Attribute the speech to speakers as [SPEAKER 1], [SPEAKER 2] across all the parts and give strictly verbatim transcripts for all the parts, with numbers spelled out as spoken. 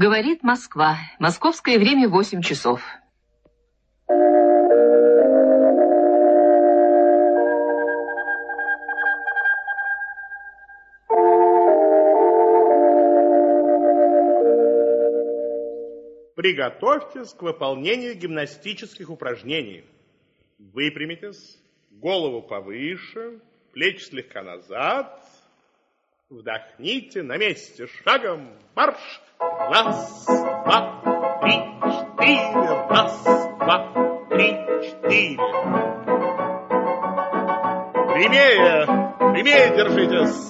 [SPEAKER 1] Говорит Москва. Московское время восемь часов.
[SPEAKER 2] Приготовьтесь к выполнению гимнастических упражнений. Выпрямитесь, голову повыше, плечи слегка назад. Вдохните на месте, шагом марш. Раз, два, три, четыре. Раз, два, три, четыре. Прямее, прямее держитесь.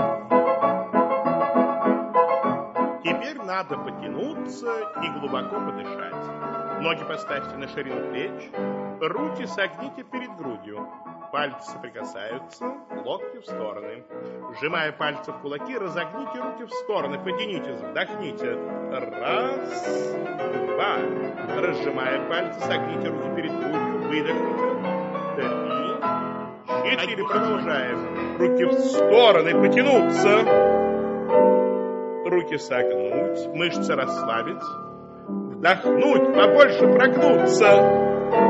[SPEAKER 2] Теперь надо потянуться и глубоко подышать. Ноги поставьте на ширину плеч, руки согните перед грудью. Пальцы соприкасаются, локти в стороны. Сжимая пальцы в кулаки, разогните руки в стороны, потянитесь, вдохните. Раз, два. Разжимая пальцы, согните руки перед грудью, выдохните. Три, четыре. Продолжаем. Руки в стороны, потянуться. Руки согнуть, мышцы расслабить. Вдохнуть, побольше прогнуться.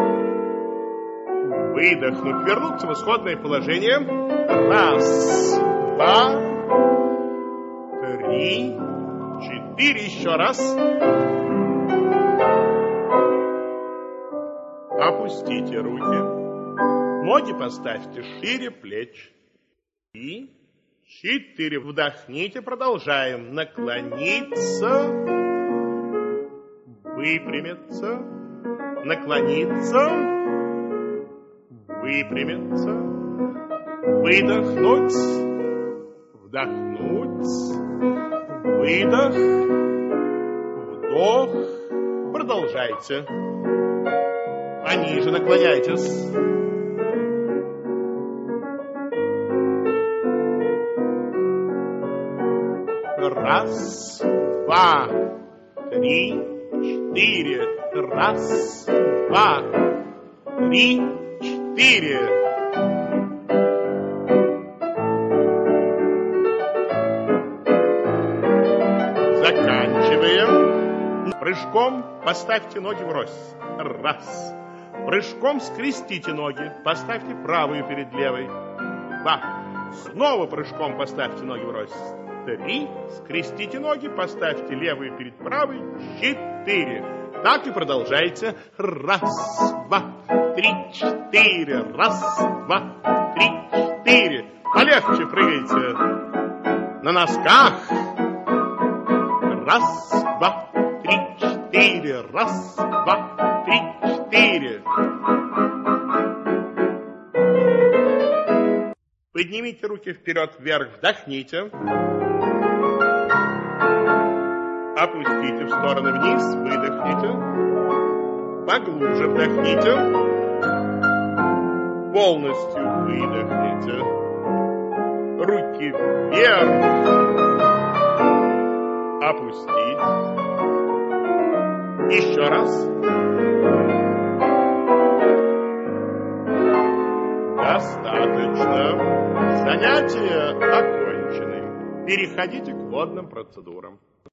[SPEAKER 2] Выдохнуть, вернуться в исходное положение. Раз, два, три, четыре. Еще раз. Опустите руки. Ноги поставьте шире плеч. И четыре. Вдохните, продолжаем. Наклониться. Выпрямиться. Наклониться. Выпрямиться, выдохнуть, вдохнуть, выдох, вдох. Продолжайте. Пониже наклоняйтесь. Раз, два, три, четыре. Раз, два, три, четыре. Заканчиваем. Прыжком поставьте ноги врозь. Раз. Прыжком скрестите ноги. Поставьте правую перед левой. Два. Снова прыжком поставьте ноги врозь. Три. Скрестите ноги. Поставьте левую перед правой. Четыре. Так и продолжайте. Раз, два, три, четыре. Раз, два, три, четыре. Полегче прыгайте. На носках. Раз, два, три, четыре. Раз, два, три, четыре. Поднимите руки вперед, вверх, вдохните. Опустите в стороны вниз, выдохните. Поглубже вдохните. Полностью выдохните. Руки вверх. Опустить. Еще раз. Достаточно. Занятия окончены. Переходите к водным процедурам.